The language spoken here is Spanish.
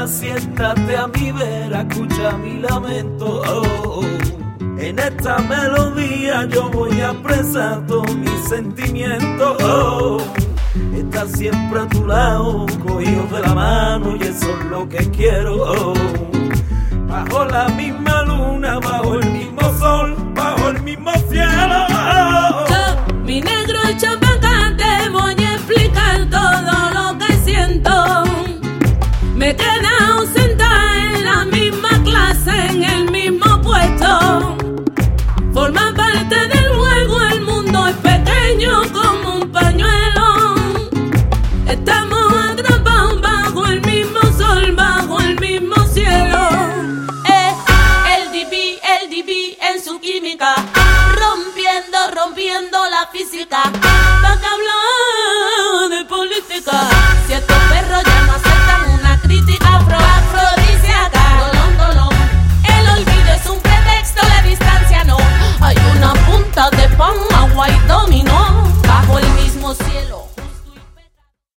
siéntate a mi vera, escucha mi lamento. En esta melodía yo voy a expresar todos mis sentimientos. Estar siempre a tu lado, cogido de la mano, y eso es lo que quiero. Bajo la misma